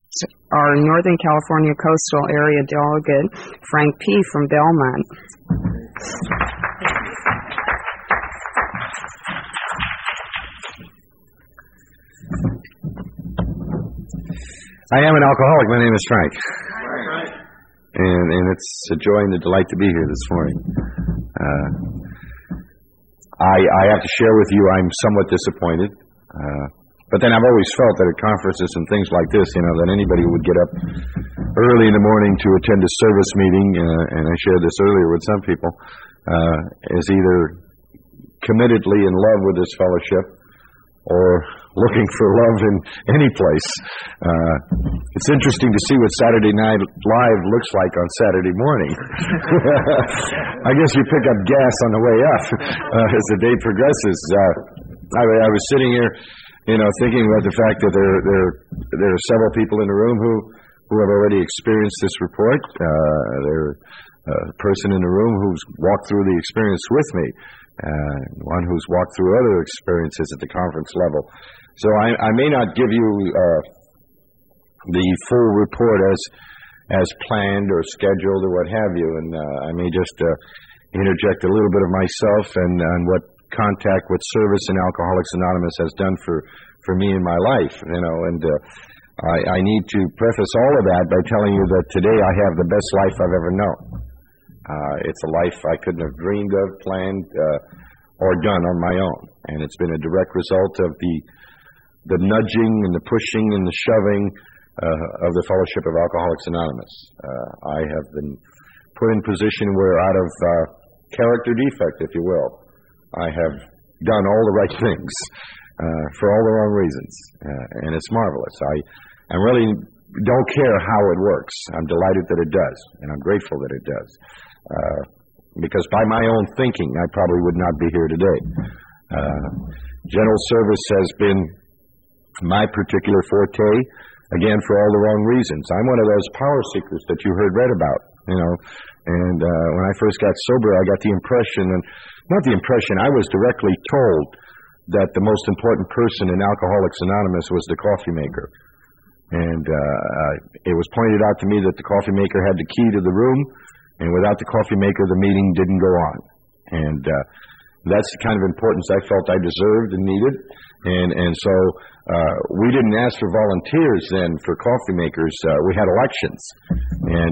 our Northern California Coastal Area Delegate, Frank P. from Belmont. I am an alcoholic. My name is Frank. And it's a joy and a delight to be here this morning. I have to share with you I'm somewhat disappointed. But then I've always felt that at conferences and things like this, that anybody would get up early in the morning to attend a service meeting, and I shared this earlier with some people, is either committedly in love with this fellowship or looking for love in any place. It's interesting to see what Saturday Night Live looks like on Saturday morning. I guess you pick up gas on the way up as the day progresses. I was sitting here, thinking about the fact that there are several people in the room who have already experienced this report. There's a person in the room who's walked through the experience with me, one who's walked through other experiences at the conference level. So I may not give you the full report as planned or scheduled or what have you, and I may just interject a little bit of myself and what contact with service in Alcoholics Anonymous has done for me in my life, and I need to preface all of that by telling you that today I have the best life I've ever known. It's a life I couldn't have dreamed of, planned, or done on my own, and it's been a direct result of the nudging and the pushing and the shoving of the Fellowship of Alcoholics Anonymous. I have been put in position where out of character defect, if you will, I have done all the right things for all the wrong reasons, and it's marvelous. I really don't care how it works. I'm delighted that it does, and I'm grateful that it does, because by my own thinking, I probably would not be here today. General service has been my particular forte, again, for all the wrong reasons. I'm one of those power seekers that you heard read about, and when I first got sober, I got the impression, and not the impression, I was directly told that the most important person in Alcoholics Anonymous was the coffee maker. And it was pointed out to me that the coffee maker had the key to the room, and without the coffee maker, the meeting didn't go on. And that's the kind of importance I felt I deserved and needed. And so we didn't ask for volunteers then for coffee makers. We had elections. And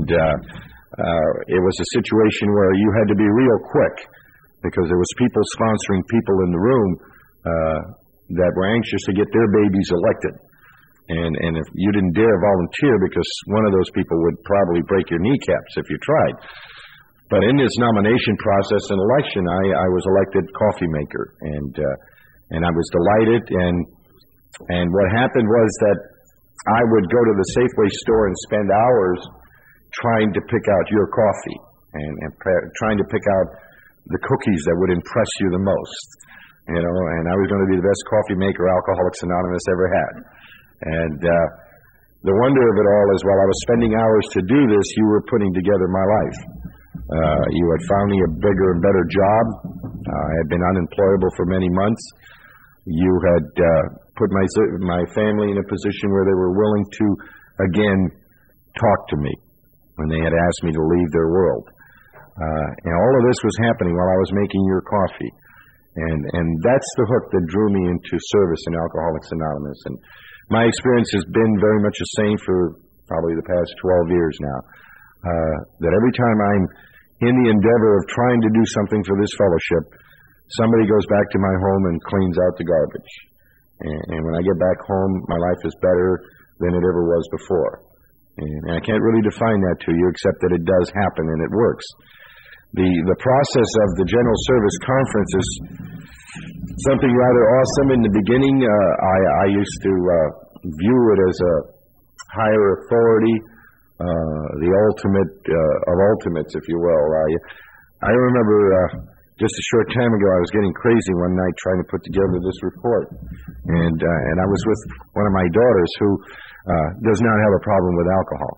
it was a situation where you had to be real quick, because there was people sponsoring people in the room that were anxious to get their babies elected. And if you didn't dare volunteer, because one of those people would probably break your kneecaps if you tried. But in this nomination process and election, I was elected coffee maker, and I was delighted. And what happened was that I would go to the Safeway store and spend hours trying to pick out your coffee and trying to pick out the cookies that would impress you the most. And I was going to be the best coffee maker Alcoholics Anonymous ever had. And the wonder of it all is, while I was spending hours to do this, you were putting together my life. You had found me a bigger and better job. I had been unemployable for many months. You had put my family in a position where they were willing to, again, talk to me when they had asked me to leave their world. And all of this was happening while I was making your coffee. And that's the hook that drew me into service in Alcoholics Anonymous. And my experience has been very much the same for probably the past 12 years now. That every time I'm in the endeavor of trying to do something for this fellowship, somebody goes back to my home and cleans out the garbage. And when I get back home, my life is better than it ever was before. And I can't really define that to you, except that it does happen and it works. The process of the General Service Conference is something rather awesome. In the beginning, I used to view it as a higher authority, the ultimate of ultimates, if you will. I remember just a short time ago, I was getting crazy one night trying to put together this report. And I was with one of my daughters who does not have a problem with alcohol.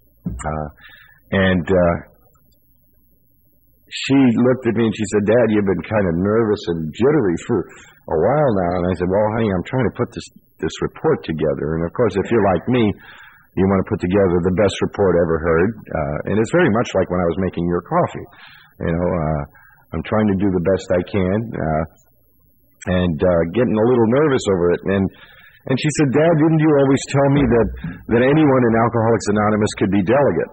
She looked at me and she said, "Dad, you've been kind of nervous and jittery for a while now." And I said, "Well, honey, I'm trying to put this report together." And of course, if you're like me, you want to put together the best report ever heard. And it's very much like when I was making your coffee. I'm trying to do the best I can, and getting a little nervous over it. And she said, Dad, didn't you always tell me that anyone in Alcoholics Anonymous could be delegate?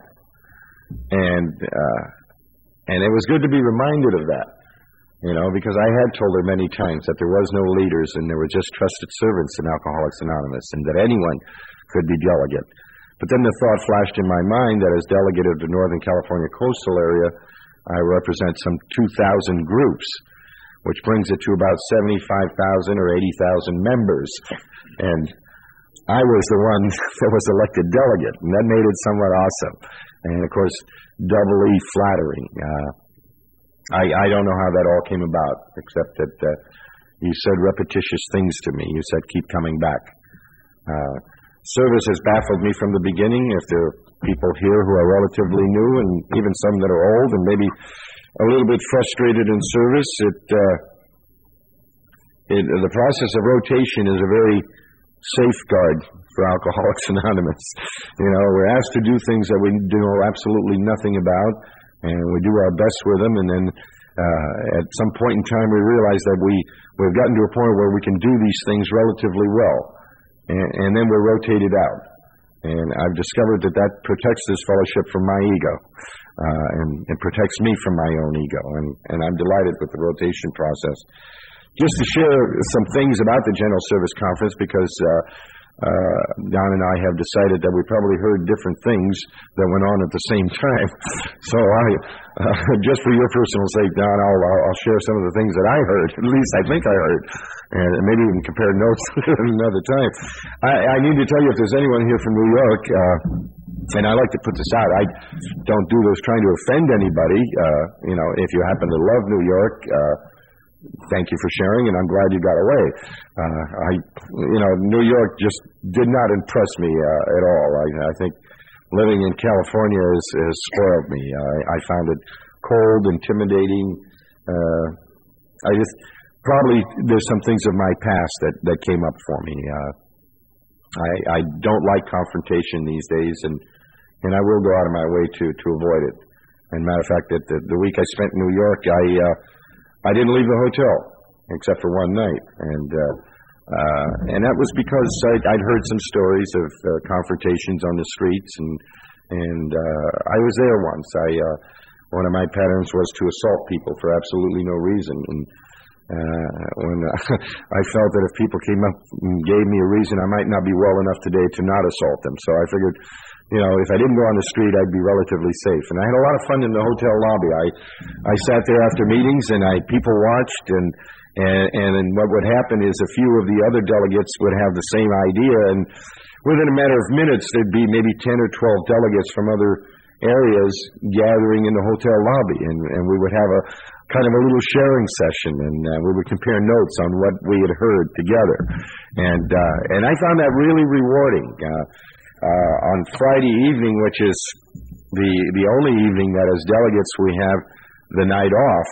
And it was good to be reminded of that, because I had told her many times that there was no leaders and there were just trusted servants in Alcoholics Anonymous, and that anyone could be delegate. But then the thought flashed in my mind that as delegate of the Northern California coastal area, I represent some 2,000 groups, which brings it to about 75,000 or 80,000 members. And I was the one that was elected delegate, and that made it somewhat awesome. And, of course, doubly flattering. I don't know how that all came about, except that you said repetitious things to me. You said, keep coming back. Service has baffled me from the beginning. If there are people here who are relatively new, and even some that are old and maybe a little bit frustrated in service, the process of rotation is a very safeguard for Alcoholics Anonymous. We're asked to do things that we know absolutely nothing about, and we do our best with them, and then at some point in time we realize that we've gotten to a point where we can do these things relatively well, and then we're rotated out. And I've discovered that protects this fellowship from my ego, and protects me from my own ego, and I'm delighted with the rotation process. Just to share some things about the General Service Conference, because Don and I have decided that we probably heard different things that went on at the same time. So just for your personal sake, Don, I'll share some of the things that I heard, at least I think I heard, and maybe even compare notes another time. I need to tell you, if there's anyone here from New York, and I like to put this out, I don't do this trying to offend anybody. If you happen to love New York, thank you for sharing, and I'm glad you got away. New York just did not impress me at all. I think living in California has spoiled me. I found it cold, intimidating. Probably there's some things of my past that came up for me. I don't like confrontation these days, and I will go out of my way to avoid it. And matter of fact, that the week I spent in New York, I didn't leave the hotel except for one night, and that was because I'd heard some stories of confrontations on the streets, and I was there once. One of my patterns was to assault people for absolutely no reason, and when I felt that if people came up and gave me a reason, I might not be well enough today to not assault them. So I figured, if I didn't go on the street, I'd be relatively safe. And I had a lot of fun in the hotel lobby. I sat there after meetings, and people watched, and then what would happen is a few of the other delegates would have the same idea, and within a matter of minutes, there'd be maybe 10 or 12 delegates from other areas gathering in the hotel lobby, and we would have a kind of a little sharing session, and we would compare notes on what we had heard together, and I found that really rewarding. On Friday evening, which is the only evening that as delegates we have the night off,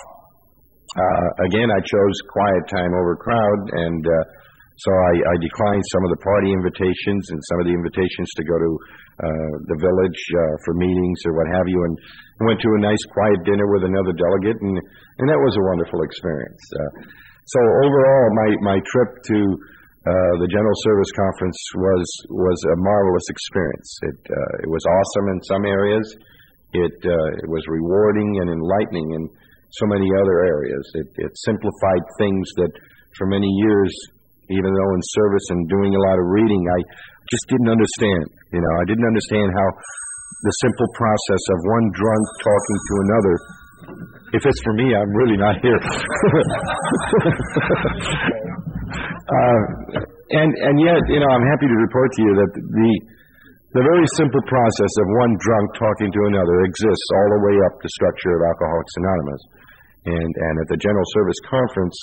again I chose quiet time over crowd, and so I declined some of the party invitations and some of the invitations to go to the village for meetings or what have you, and went to a nice quiet dinner with another delegate, and that was a wonderful experience. So overall, my trip to the General Service Conference was a marvelous experience. It was awesome in some areas. It was rewarding and enlightening in so many other areas. It simplified things that for many years, even though in service and doing a lot of reading, I just didn't understand. I didn't understand how the simple process of one drunk talking to another. If it's for me, I'm really not here. And yet, I'm happy to report to you that the very simple process of one drunk talking to another exists all the way up the structure of Alcoholics Anonymous. And at the General Service Conference,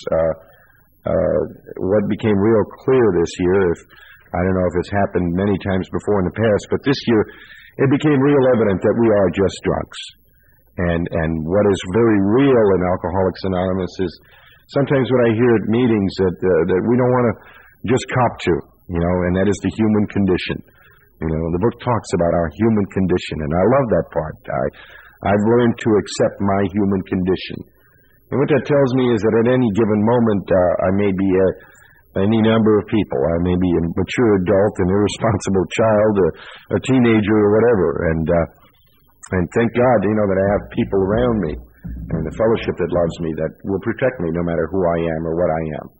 what became real clear this year, I don't know if it's happened many times before in the past, but this year it became real evident that we are just drunks. And what is very real in Alcoholics Anonymous is sometimes what I hear at meetings that we don't want to just cop to, and that is the human condition. The book talks about our human condition, and I love that part. I've learned to accept my human condition. And what that tells me is that at any given moment, I may be any number of people. I may be a mature adult, an irresponsible child, a teenager, or whatever. And thank God, that I have people around me and the fellowship that loves me that will protect me no matter who I am or what I am.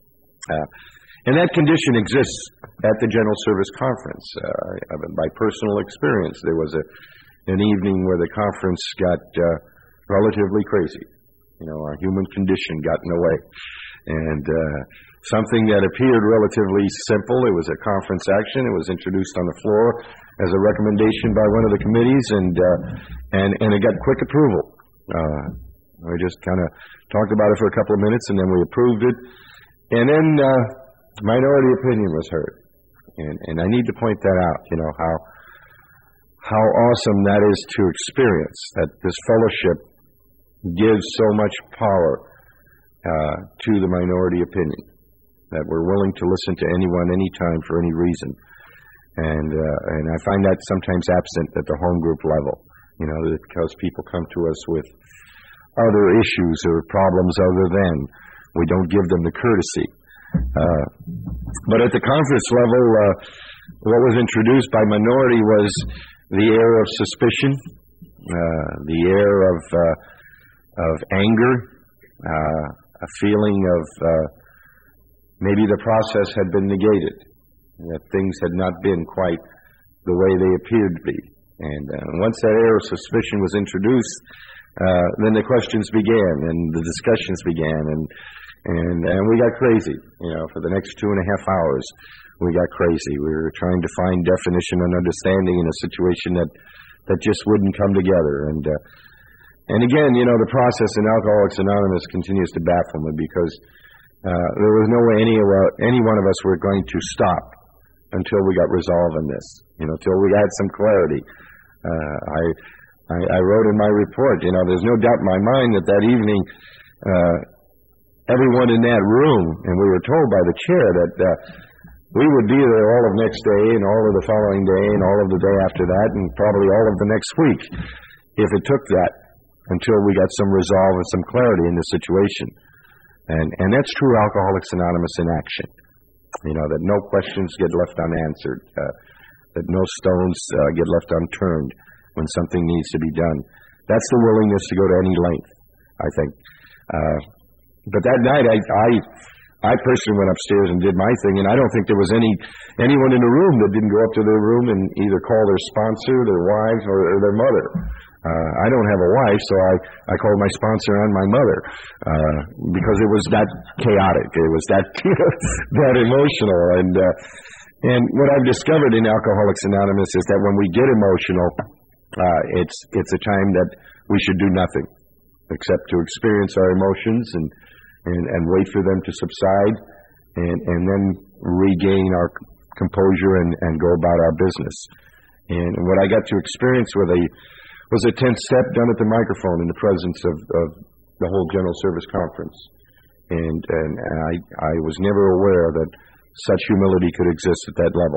And that condition exists at the General Service Conference. By personal experience, there was an evening where the conference got relatively crazy. Our human condition got in the way. And something that appeared relatively simple, it was a conference action. It was introduced on the floor as a recommendation by one of the committees, and it got quick approval. We just kind of talked about it for a couple of minutes, and then we approved it. And then minority opinion was heard. And I need to point that out, how awesome that is to experience, that this fellowship gives so much power to the minority opinion, that we're willing to listen to anyone, anytime, for any reason. And I find that sometimes absent at the home group level, because people come to us with other issues or problems other than. We don't give them the courtesy. But at the conference level, what was introduced by minority was the air of suspicion, the air of anger, a feeling of maybe the process had been negated, that things had not been quite the way they appeared to be. And once that air of suspicion was introduced, then the questions began and the discussions began, and we got crazy. For the next 2.5 hours, we got crazy. We were trying to find definition and understanding in a situation that just wouldn't come together. And again, the process in Alcoholics Anonymous continues to baffle me, because there was no way any one of us were going to stop until we got resolve in this, till we had some clarity. I wrote in my report, there's no doubt in my mind that evening, everyone in that room, and we were told by the chair that we would be there all of next day and all of the following day and all of the day after that and probably all of the next week, if it took that, until we got some resolve and some clarity in the situation. And that's true Alcoholics Anonymous in action. That no questions get left unanswered, that no stones get left unturned when something needs to be done. That's the willingness to go to any length, I think. But that night, I personally went upstairs and did my thing, and I don't think there was anyone in the room that didn't go up to their room and either call their sponsor, their wives, or their mother. I don't have a wife, so I called my sponsor and my mother, because it was that chaotic. It was that that emotional. And what I've discovered in Alcoholics Anonymous is that when we get emotional, it's a time that we should do nothing except to experience our emotions and wait for them to subside, and then regain our composure and go about our business. And what I got to experience was a 10th step done at the microphone in the presence of the whole General Service Conference. And I was never aware that such humility could exist at that level.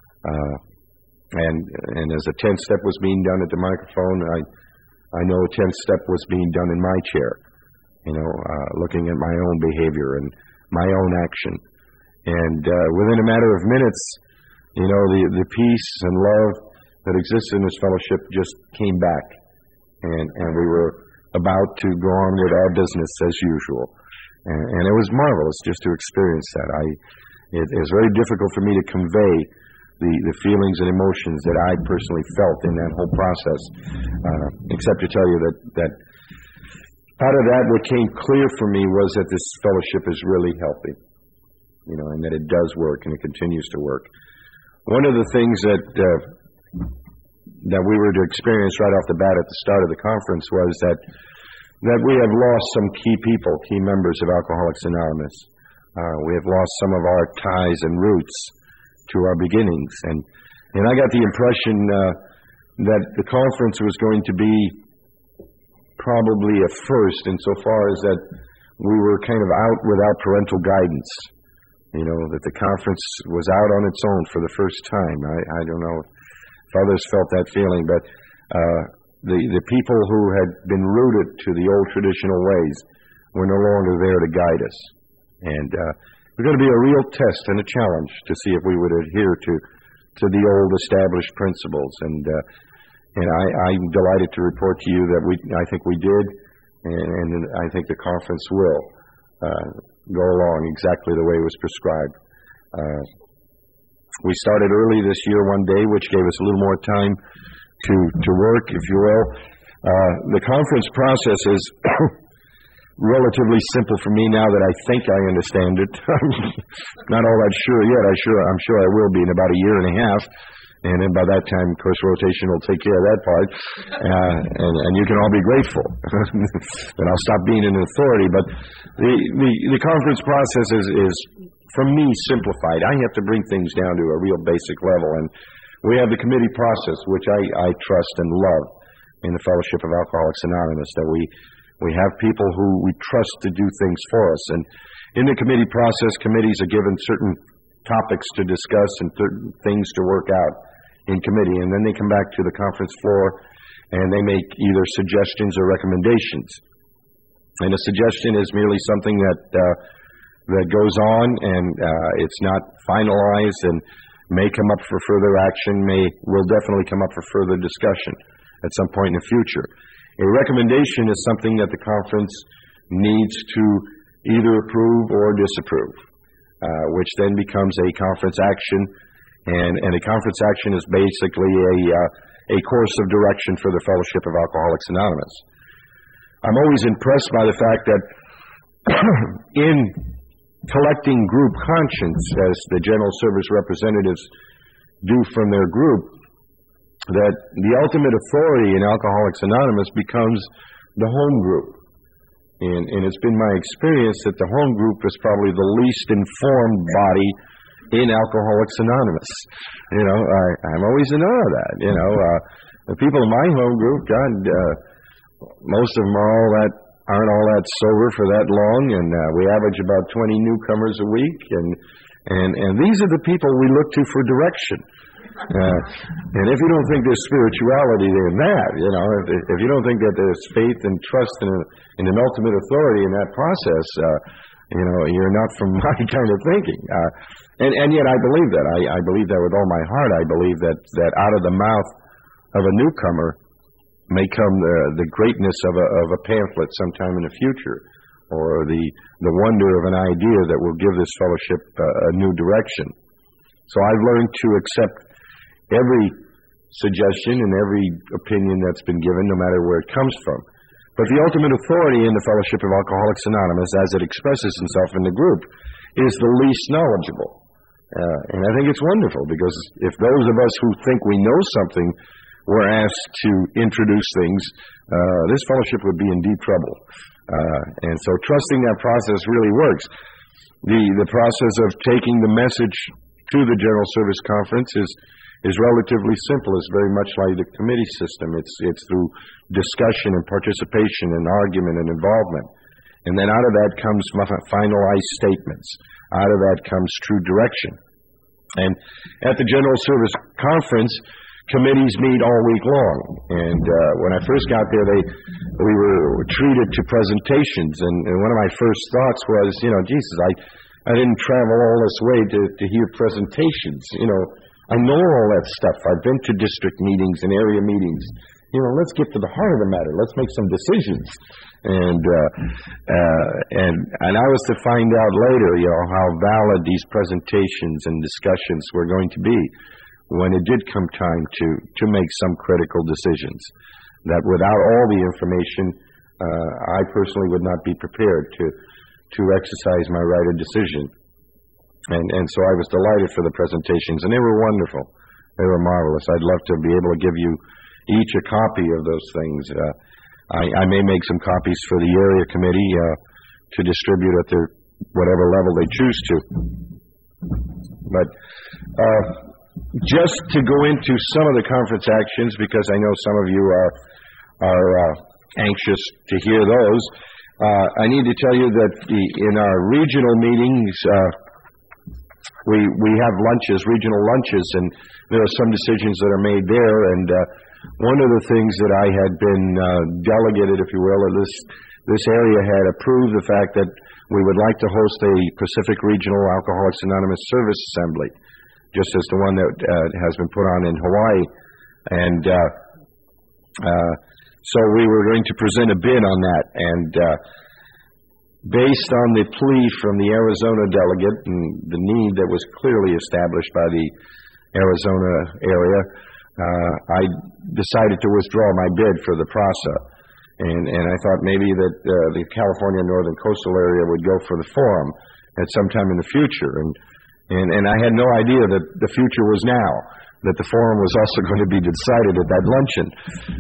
And as a 10th step was being done at the microphone, I know a 10th step was being done in my chair, looking at my own behavior and my own action. And within a matter of minutes, the peace and love that exists in this fellowship just came back. And we were about to go on with our business as usual. And it was marvelous just to experience that. It is very difficult for me to convey the feelings and emotions that I personally felt in that whole process, except to tell you that out of that, what came clear for me was that this fellowship is really healthy, and that it does work and it continues to work. One of the things that we were to experience right off the bat at the start of the conference was that we have lost some key members of Alcoholics Anonymous. We have lost some of our ties and roots to our beginnings. And I got the impression that the conference was going to be probably a first insofar as that we were kind of out without parental guidance. that the conference was out on its own for the first time. I don't know if others felt that feeling, but the people who had been rooted to the old traditional ways were no longer there to guide us. And it was going to be a real test and a challenge to see if we would adhere to the old established principles. And I'm delighted to report to you that I think we did, and I think the conference will go along exactly the way it was prescribed. We started early this year one day, which gave us a little more time to work, if you will. The conference process is relatively simple for me now that I think I understand it. Not all that sure yet. I'm sure I will be in about a year and a half. And then by that time, of course, rotation will take care of that part. And you can all be grateful. Then I'll stop being an authority. But the conference process is, for me, simplified. I have to bring things down to a real basic level. And we have the committee process, which I trust and love in the Fellowship of Alcoholics Anonymous, that we have people who we trust to do things for us. And in the committee process, committees are given certain topics to discuss and things to work out in committee, and then they come back to the conference floor and they make either suggestions or recommendations. And a suggestion is merely something that goes on, and it's not finalized and may come up for further action, will definitely come up for further discussion at some point in the future. A recommendation is something that the conference needs to either approve or disapprove, which then becomes a conference action, and a conference action is basically a course of direction for the Fellowship of Alcoholics Anonymous. I'm always impressed by the fact that in collecting group conscience, as the General Service representatives do from their group, that the ultimate authority in Alcoholics Anonymous becomes the home group. And it's been my experience that the home group is probably the least informed body in Alcoholics Anonymous. I'm always in awe of that. The people in my home group, God, most of them aren't all that sober for that long, and we average about 20 newcomers a week, and these are the people we look to for direction. And if you don't think there's spirituality in that, if you don't think that there's faith and trust in an ultimate authority in that process, you're not from my kind of thinking. And yet I believe that. I believe that with all my heart. I believe that out of the mouth of a newcomer may come the greatness of a pamphlet sometime in the future, or the wonder of an idea that will give this fellowship a new direction. So I've learned to accept every suggestion and every opinion that's been given, no matter where it comes from. But the ultimate authority in the Fellowship of Alcoholics Anonymous, as it expresses itself in the group, is the least knowledgeable. And I think it's wonderful, because if those of us who think we know something were asked to introduce things, this fellowship would be in deep trouble. And so trusting that process really works. The process of taking the message to the General Service Conference is relatively simple. It's very much like the committee system. It's through discussion and participation and argument and involvement. And then out of that comes finalized statements. Out of that comes true direction. And at the General Service Conference, committees meet all week long. And when I first got there, we were treated to presentations. And one of my first thoughts was, Jesus, I didn't travel all this way to hear presentations. I know all that stuff. I've been to district meetings and area meetings. Let's get to the heart of the matter. Let's make some decisions. And I was to find out later, how valid these presentations and discussions were going to be when it did come time to make some critical decisions. That without all the information, I personally would not be prepared to exercise my right of decision. And so I was delighted for the presentations, and they were wonderful. They were marvelous. I'd love to be able to give you each a copy of those things. I may make some copies for the area committee to distribute at their whatever level they choose to. But just to go into some of the conference actions, because I know some of you are anxious to hear those, I need to tell you that in our regional meetings, we have lunches, regional lunches, and there are some decisions that are made there. And one of the things that I had been delegated, if you will, or this area had approved the fact that we would like to host a Pacific Regional Alcoholics Anonymous Service Assembly, just as the one that has been put on in Hawaii. And so we were going to present a bid on that. And based on the plea from the Arizona delegate and the need that was clearly established by the Arizona area, I decided to withdraw my bid for the PRASA. And I thought maybe that the California Northern Coastal area would go for the forum at some time in the future. And I had no idea that the future was now, that the forum was also going to be decided at that luncheon.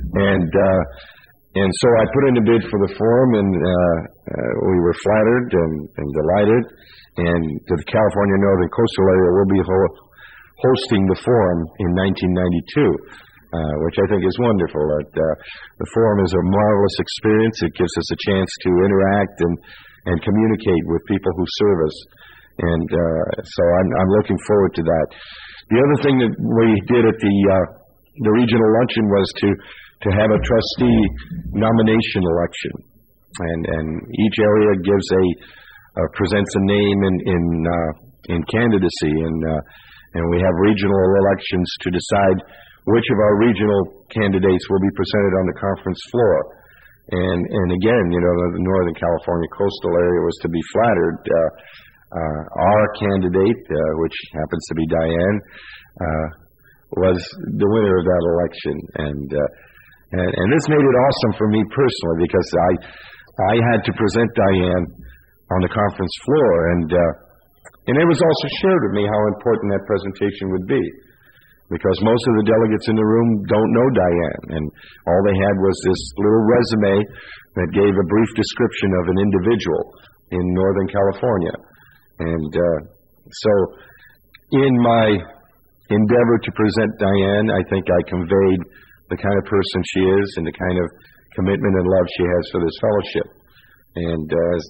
And so I put in a bid for the forum, and we were flattered and delighted. And the California Northern Coastal area will be hosting the forum in 1992. Which I think is wonderful. The forum is a marvelous experience. It gives us a chance to interact and communicate with people who serve us. And so I'm looking forward to that. The other thing that we did at the regional luncheon was to have a trustee nomination election. And each area gives presents a name in candidacy. And we have regional elections to decide which of our regional candidates will be presented on the conference floor. And again, the Northern California coastal area was to be flattered. Our candidate, which happens to be Diane, was the winner of that election. And this made it awesome for me personally, because I had to present Diane on the conference floor. And it was also shared with me how important that presentation would be, because most of the delegates in the room don't know Diane, and all they had was this little resume that gave a brief description of an individual in Northern California. And so in my endeavor to present Diane, I think I conveyed the kind of person she is and the kind of commitment and love she has for this fellowship. And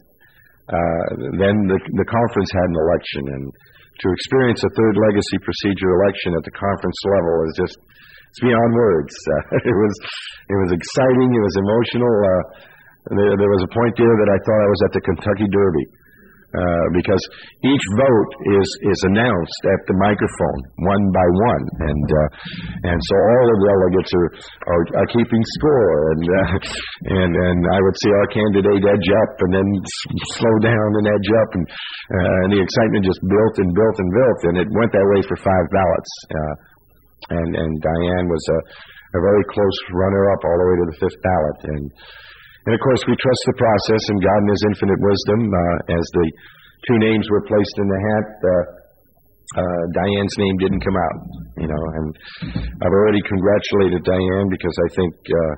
then the conference had an election, and to experience a third legacy procedure election at the conference level is it's beyond words. It was exciting. It was emotional. There was a point there that I thought I was at the Kentucky Derby, because each vote is announced at the microphone one by one, and so all the delegates are keeping score, and I would see our candidate edge up and then slow down and edge up, and the excitement just built and built and built, and it went that way for 5 ballots, and Diane was a very close runner-up all the way to the 5th ballot, and of course, we trust the process, and God in His infinite wisdom, as the 2 names were placed in the hat, Diane's name didn't come out, and I've already congratulated Diane, because I think,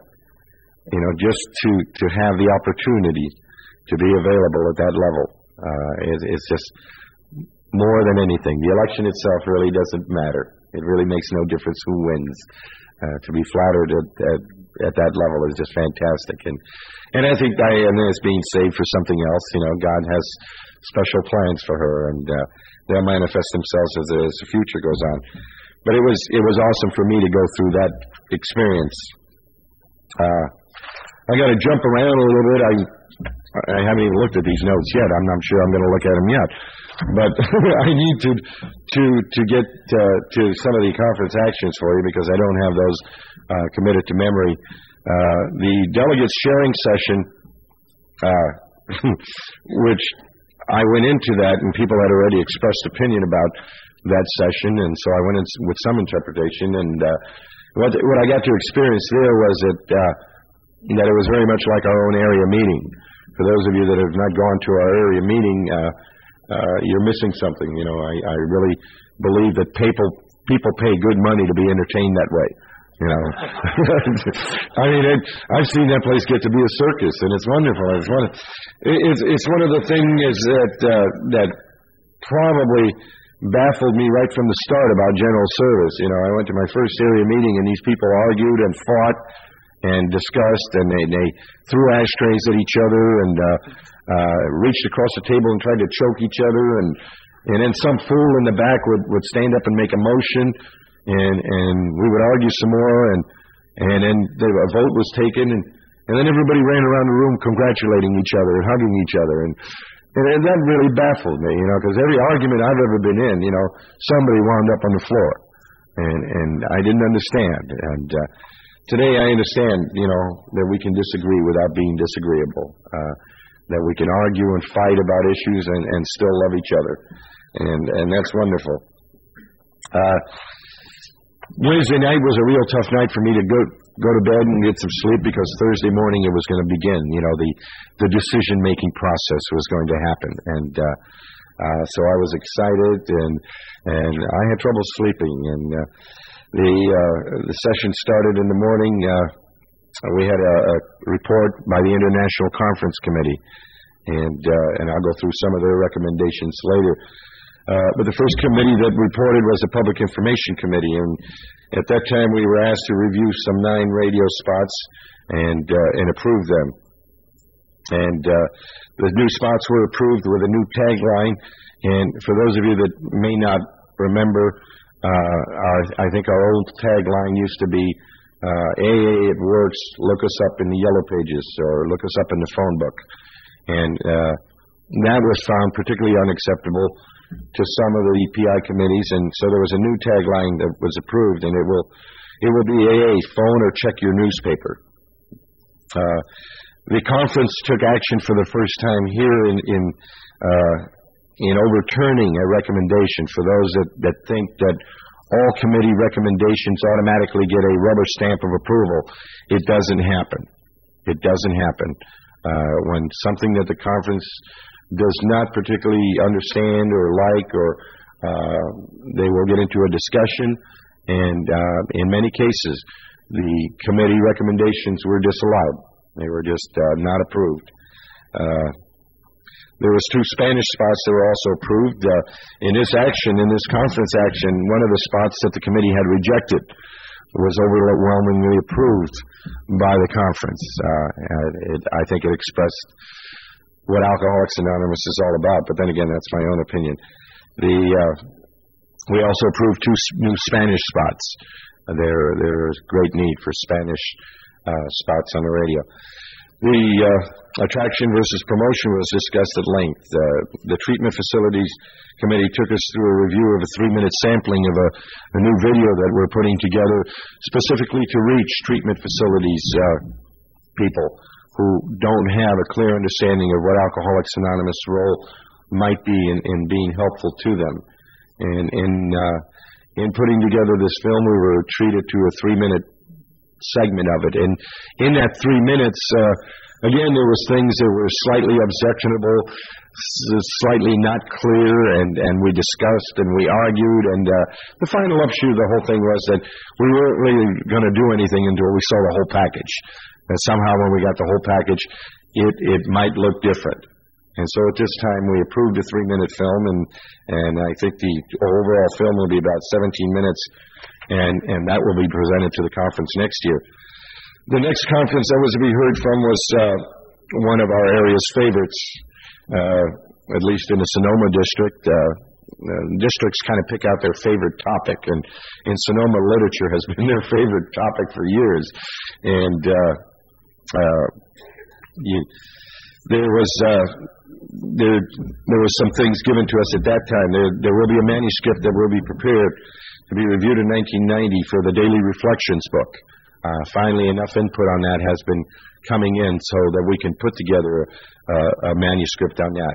just to have the opportunity to be available at that level is just more than anything. The election itself really doesn't matter. It really makes no difference who wins. To be flattered at that level is just fantastic. And I think Diane is being saved for something else. God has special plans for her, and they'll manifest themselves as the future goes on. But it was awesome for me to go through that experience. I got to jump around a little bit. I haven't even looked at these notes yet. I'm not sure I'm going to look at them yet. But I need to get to some of the conference actions for you, because I don't have those committed to memory. The delegates sharing session, which I went into that, and people had already expressed opinion about that session, and so I went in with some interpretation. And what I got to experience there was that it was very much like our own area meeting. For those of you that have not gone to our area meeting, you're missing something. I really believe that people pay good money to be entertained that way. I mean, I've seen that place get to be a circus, and it's wonderful. It's one of the things that probably baffled me right from the start about general service. I went to my first area meeting, and these people argued and fought and discussed, and they threw ashtrays at each other, and reached across the table and tried to choke each other, And then some fool in the back would stand up and make a motion, and we would argue some more, and then a vote was taken, and then everybody ran around the room congratulating each other and hugging each other, and that really baffled me, because every argument I've ever been in, somebody wound up on the floor, and I didn't understand. And today I understand, that we can disagree without being disagreeable, that we can argue and fight about issues and still love each other, and that's wonderful. Wednesday night was a real tough night for me to go to bed and get some sleep, because Thursday morning it was going to begin. The decision-making process was going to happen, and so I was excited, and I had trouble sleeping. And the session started in the morning. We had a report by the International Conference Committee, and I'll go through some of their recommendations later. But the first committee that reported was the Public Information Committee, and at that time we were asked to review some 9 radio spots and approve them. And the new spots were approved with a new tagline. And for those of you that may not remember, I think our old tagline used to be, AA, it works, look us up in the yellow pages, or look us up in the phone book. And that was found particularly unacceptable to some of the PI committees, and so there was a new tagline that was approved, and it will be AA, phone or check your newspaper. The conference took action for the first time here in overturning a recommendation for those that think that all committee recommendations automatically get a rubber stamp of approval. It doesn't happen. It doesn't happen. When something that the conference does not particularly understand or like, or they will get into a discussion, and in many cases, the committee recommendations were disallowed. They were just not approved. There was 2 Spanish spots that were also approved. In this conference action, one of the spots that the committee had rejected was overwhelmingly approved by the conference. I think it expressed what Alcoholics Anonymous is all about, but then again, that's my own opinion. We also approved 2 new Spanish spots. There's great need for Spanish spots on the radio. The attraction versus promotion was discussed at length. The Treatment Facilities Committee took us through a review of a 3-minute sampling of a new video that we're putting together specifically to reach treatment facilities people who don't have a clear understanding of what Alcoholics Anonymous' role might be in being helpful to them. And in putting together this film, we were treated to a 3-minute segment of it. And in that 3 minutes, again, there was things that were slightly objectionable, slightly not clear, and we discussed and we argued. And the final upshot of the whole thing was that we weren't really going to do anything until we saw the whole package. And somehow when we got the whole package, it might look different. And so at this time we approved a 3-minute film, and I think the overall film will be about 17 minutes, and that will be presented to the conference next year. The next conference that was to be heard from was one of our area's favorites, at least in the Sonoma district. Districts kind of pick out their favorite topic, and in Sonoma, literature has been their favorite topic for years. And there was some things given to us at that time. There will be a manuscript that will be prepared to be reviewed in 1990 for the Daily Reflections book. Finally, enough input on that has been coming in so that we can put together a manuscript on that.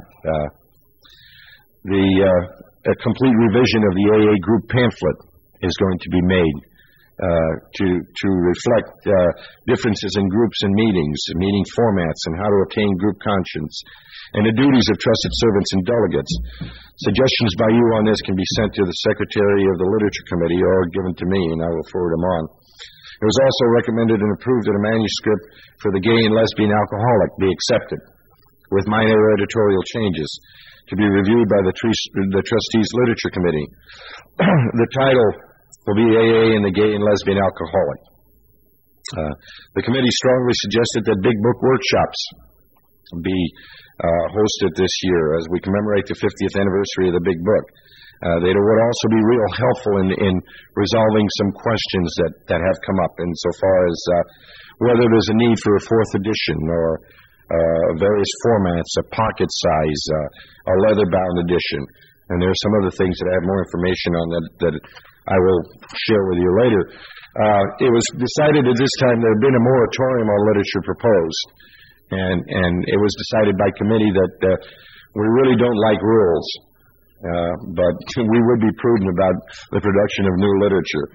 A complete revision of the AA group pamphlet is going to be made to reflect differences in groups and meetings, meeting formats, and how to obtain group conscience, and the duties of trusted servants and delegates. Suggestions by you on this can be sent to the Secretary of the Literature Committee or given to me, and I will forward them on. It was also recommended and approved that a manuscript for the Gay and Lesbian Alcoholic be accepted, with minor editorial changes, to be reviewed by the Trustees Literature Committee. The title will be AA and the Gay and Lesbian Alcoholic. The committee strongly suggested that big book workshops be hosted this year as we commemorate the 50th anniversary of the Big Book. They would also be real helpful in resolving some questions that have come up insofar as whether there's a need for a fourth edition or various formats, a pocket size, a leather-bound edition. And there are some other things that I have more information on that I will share with you later. It was decided at this time there had been a moratorium on literature proposed. And it was decided by committee that we really don't like rules, but we would be prudent about the production of new literature.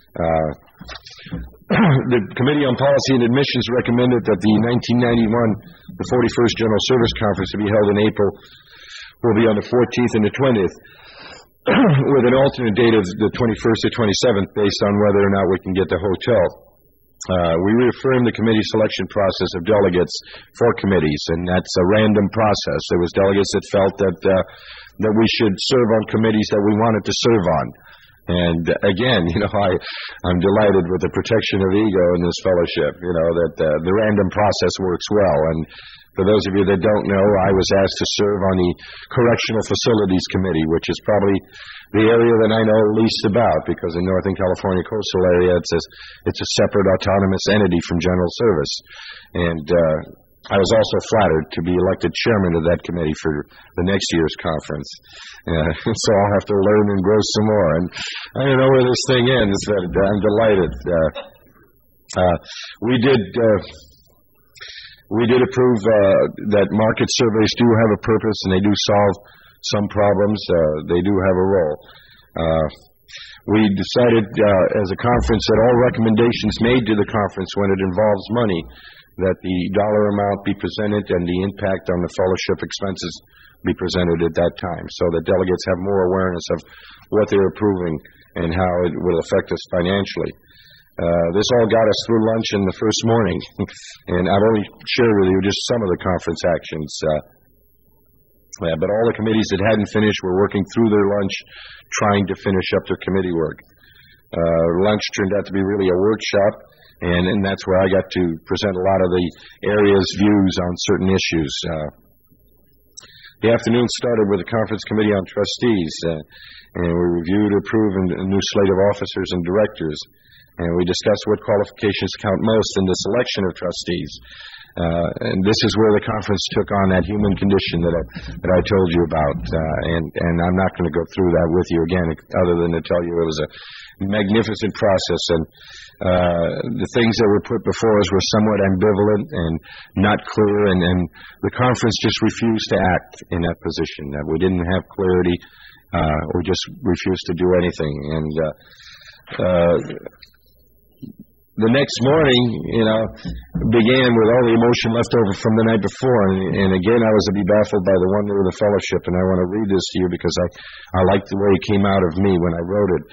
The Committee on Policy and Admissions recommended that the 1991, the 41st General Service Conference to be held in April will be on the 14th and the 20th, with an alternate date of the 21st or 27th based on whether or not we can get the hotel. We reaffirmed the committee selection process of delegates for committees, and that's a random process. There was delegates that felt that we should serve on committees that we wanted to serve on. And again, I'm delighted with the protection of ego in this fellowship, that the random process works well. And for those of you that don't know, I was asked to serve on the Correctional Facilities Committee, which is probably the area that I know least about, because in Northern California coastal area, it's a separate autonomous entity from General Service. And I was also flattered to be elected chairman of that committee for the next year's conference. So I'll have to learn and grow some more. And I don't know where this thing ends, but I'm delighted. We did approve that market surveys do have a purpose, and they do solve some problems. They do have a role. We decided as a conference that all recommendations made to the conference when it involves money, that the dollar amount be presented and the impact on the fellowship expenses be presented at that time, so that delegates have more awareness of what they're approving and how it will affect us financially. This all got us through lunch in the first morning, and I've only shared with you just some of the conference actions. But all the committees that hadn't finished were working through their lunch, trying to finish up their committee work. Lunch turned out to be really a workshop, and that's where I got to present a lot of the area's views on certain issues. The afternoon started with the Conference Committee on Trustees, and we reviewed, approved a new slate of officers and directors, and we discussed what qualifications count most in the selection of trustees. And this is where the conference took on that human condition that I told you about, and I'm not going to go through that with you again, other than to tell you it was a magnificent process, and the things that were put before us were somewhat ambivalent and not clear, and the conference just refused to act in that position. That we didn't have clarity, we just refused to do anything, and the next morning, began with all the emotion left over from the night before. And again, I was to be baffled by the wonder of the fellowship. And I want to read this to you because I like the way it came out of me when I wrote it.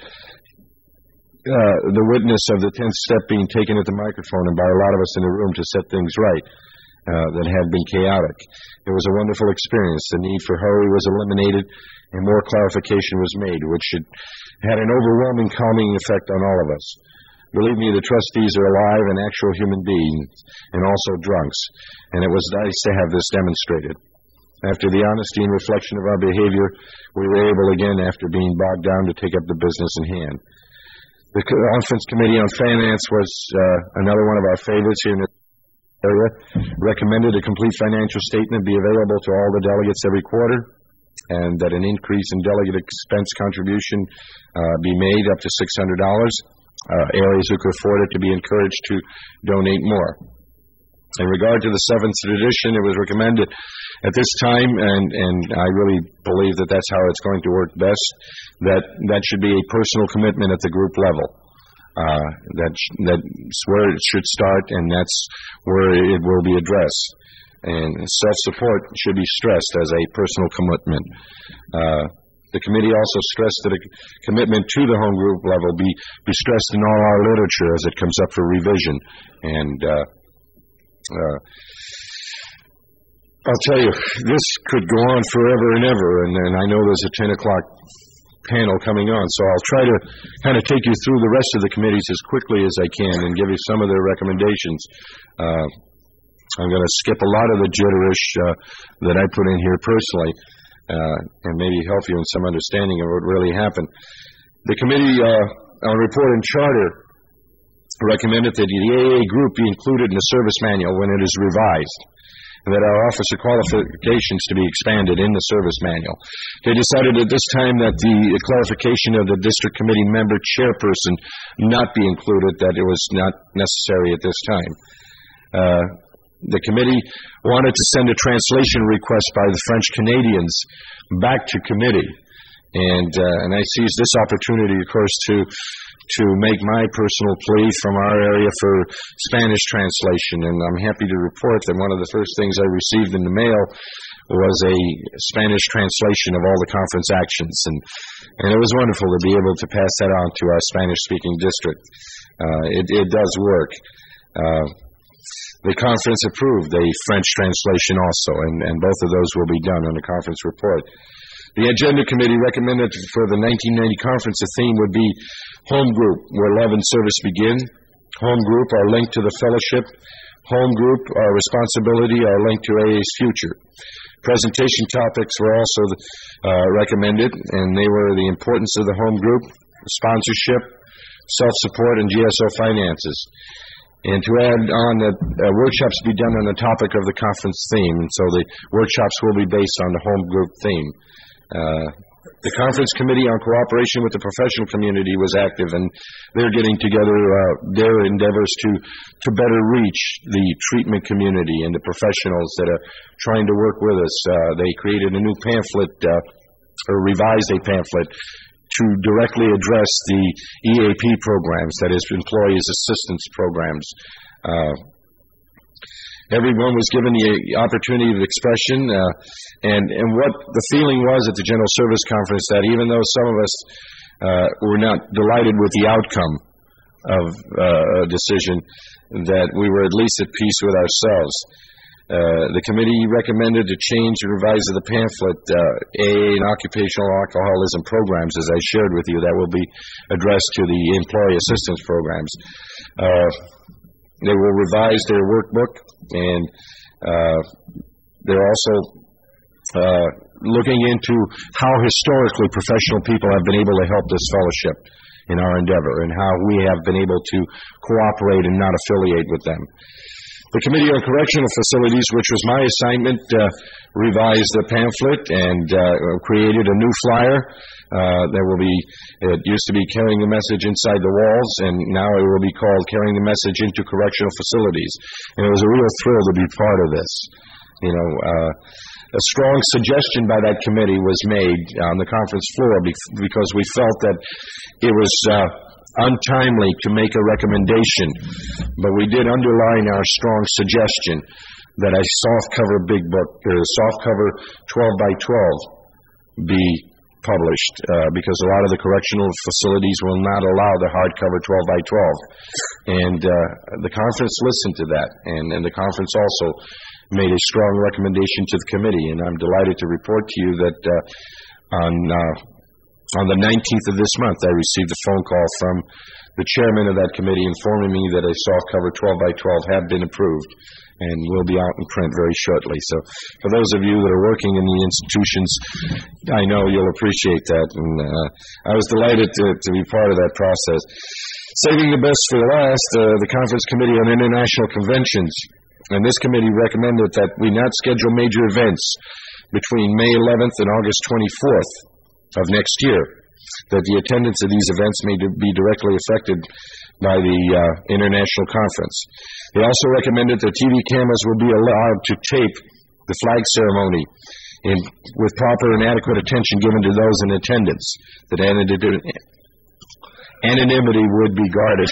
The witness of the 10th step being taken at the microphone and by a lot of us in the room to set things right that had been chaotic. It was a wonderful experience. The need for hurry was eliminated and more clarification was made, which had an overwhelming calming effect on all of us. Believe me, the trustees are alive and actual human beings, and also drunks, and it was nice to have this demonstrated. After the honesty and reflection of our behavior, we were able again, after being bogged down, to take up the business in hand. The Conference Committee on Finance was another one of our favorites here in the area. Recommended a complete financial statement be available to all the delegates every quarter, and that an increase in delegate expense contribution be made up to $600. Areas who could afford it to be encouraged to donate more. In regard to the 7th edition, it was recommended at this time, and I really believe that that's how it's going to work best, that should be a personal commitment at the group level. That's where it should start, and that's where it will be addressed. And self-support should be stressed as a personal commitment. The committee also stressed that a commitment to the home group level be stressed in all our literature as it comes up for revision. And I'll tell you, this could go on forever and ever, and I know there's a 10 o'clock panel coming on, so I'll try to kind of take you through the rest of the committees as quickly as I can and give you some of their recommendations. I'm going to skip a lot of the jitterish that I put in here personally and maybe help you in some understanding of what really happened. The Committee on Report and Charter recommended that the AA group be included in the service manual when it is revised, and that our officer qualifications to be expanded in the service manual. They decided at this time that the clarification of the district committee member chairperson not be included, that it was not necessary at this time. The committee wanted to send a translation request by the French Canadians back to committee, and I seized this opportunity, of course, to make my personal plea from our area for Spanish translation, and I'm happy to report that one of the first things I received in the mail was a Spanish translation of all the conference actions, and it was wonderful to be able to pass that on to our Spanish-speaking district. It does work. The conference approved a French translation also, and both of those will be done on the conference report. The Agenda Committee recommended for the 1990 conference the theme would be Home Group, where love and service begin. Home Group, our link to the fellowship. Home Group, our responsibility, our link to AA's future. Presentation topics were also recommended, and they were the importance of the home group, sponsorship, self-support, and GSO finances. And to add on that workshops be done on the topic of the conference theme, and so the workshops will be based on the home group theme. The Conference Committee on Cooperation with the Professional Community was active, and they're getting together their endeavors to better reach the treatment community and the professionals that are trying to work with us. They created a new pamphlet, or revised a pamphlet, to directly address the EAP programs, that is, Employees Assistance Programs. Everyone was given the opportunity of expression, and what the feeling was at the General Service Conference, that even though some of us were not delighted with the outcome of a decision, that we were at least at peace with ourselves. The committee recommended a change and revise of the pamphlet, AA and Occupational Alcoholism Programs, as I shared with you. That will be addressed to the Employee Assistance Programs. They will revise their workbook, and they're also looking into how historically professional people have been able to help this fellowship in our endeavor, and how we have been able to cooperate and not affiliate with them. The Committee on Correctional Facilities, which was my assignment, revised the pamphlet and created a new flyer. It used to be Carrying the Message Inside the Walls, and now it will be called Carrying the Message into Correctional Facilities. And it was a real thrill to be part of this. A strong suggestion by that committee was made on the conference floor because we felt that it was untimely to make a recommendation, but we did underline our strong suggestion that a softcover big book, or a softcover 12 by 12 be published, because a lot of the correctional facilities will not allow the hardcover 12 by 12. And the conference listened to that, and the conference also made a strong recommendation to the committee, and I'm delighted to report to you that on the 19th of this month, I received a phone call from the chairman of that committee informing me that a softcover 12 by 12 had been approved and will be out in print very shortly. So for those of you that are working in the institutions, I know you'll appreciate that, and I was delighted to be part of that process. Saving the best for the last, the Conference Committee on International Conventions, and this committee recommended that we not schedule major events between May 11th and August 24th of next year, that the attendance of these events may be directly affected by the international conference. They also recommended that TV cameras will be allowed to tape the flag ceremony with proper and adequate attention given to those in attendance, that anonymity would be guarded.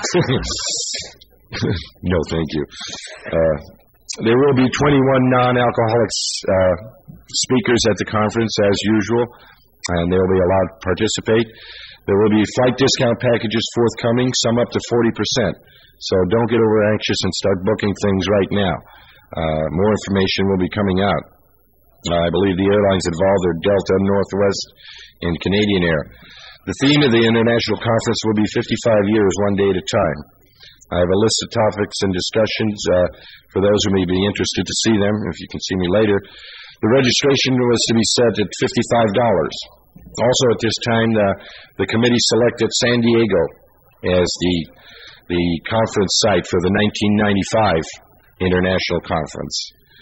No, thank you. There will be 21 non-alcoholics speakers at the conference, as usual, and they will be allowed to participate. There will be flight discount packages forthcoming, some up to 40%. So don't get over anxious and start booking things right now. More information will be coming out. I believe the airlines involved are Delta, Northwest, and Canadian Air. The theme of the international conference will be 55 years, one day at a time. I have a list of topics and discussions for those who may be interested to see them, if you can see me later. The registration was to be set at $55. Also at this time, the committee selected San Diego as the conference site for the 1995 International Conference.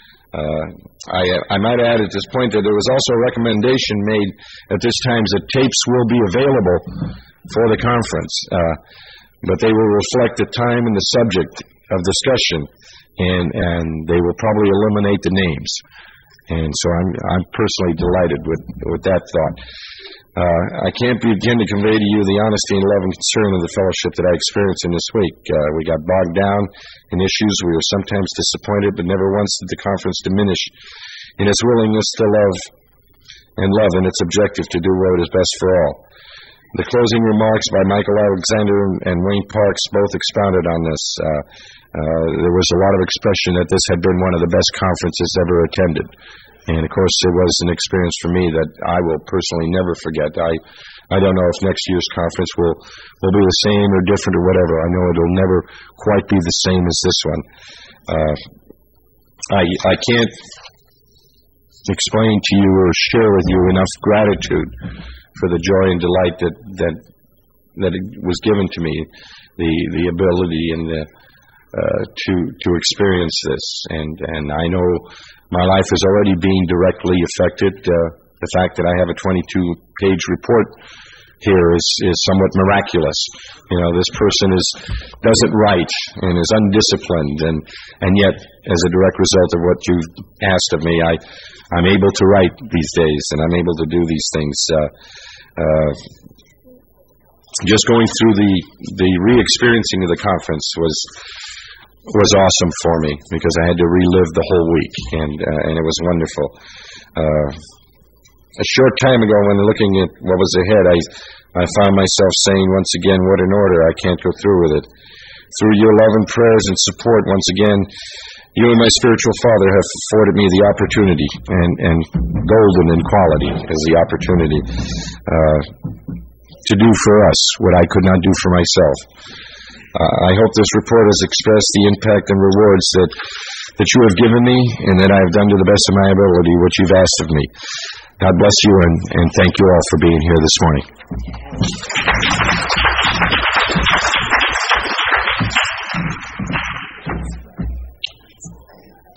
I might add at this point that there was also a recommendation made at this time that tapes will be available for the conference, but they will reflect the time and the subject of discussion, and they will probably eliminate the names. And so I'm personally delighted with that thought. I can't begin to convey to you the honesty and love and concern of the fellowship that I experienced in this week. We got bogged down in issues. We were sometimes disappointed, but never once did the conference diminish in its willingness to love in its objective to do what is best for all. The closing remarks by Michael Alexander and Wayne Parks both expounded on this. There was a lot of expression that this had been one of the best conferences ever attended. And, of course, it was an experience for me that I will personally never forget. I don't know if next year's conference will be the same or different or whatever. I know it'll never quite be the same as this one. I can't explain to you or share with you enough gratitude for the joy and delight that it was given to me, the ability and to experience this, and I know my life is already being directly affected. The fact that I have a 22-page report here is somewhat miraculous. You know, this person doesn't write and is undisciplined, and yet, as a direct result of what you've asked of me, I'm able to write these days, and I'm able to do these things. Just going through the re-experiencing of the conference was awesome for me, because I had to relive the whole week, and it was wonderful. A short time ago, when looking at what was ahead, I found myself saying once again, what an order, I can't go through with it. Through your love and prayers and support, once again, you and my spiritual father have afforded me the opportunity, and golden in quality is the opportunity to do for us what I could not do for myself. I hope this report has expressed the impact and rewards that you have given me, and that I have done to the best of my ability what you've asked of me. God bless you, and thank you all for being here this morning.